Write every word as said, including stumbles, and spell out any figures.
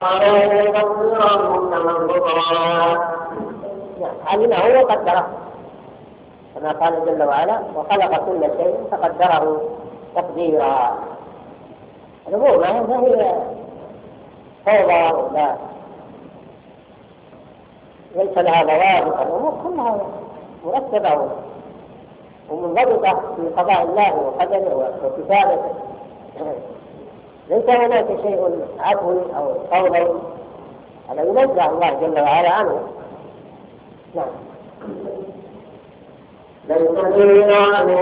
علمه وقدره كما قال جل وعلا وخلق كل شيء فقدره تقديرا. الأمور ما هي فوضى ولا ليس لها ضوابط، الأمور كلها مرتبة ومنضبطة في قضاء الله وقدره وكتابته، ليس هناك شيء عفوي أو فوضى هذا ينزه الله جل وعلا عنه. نعم.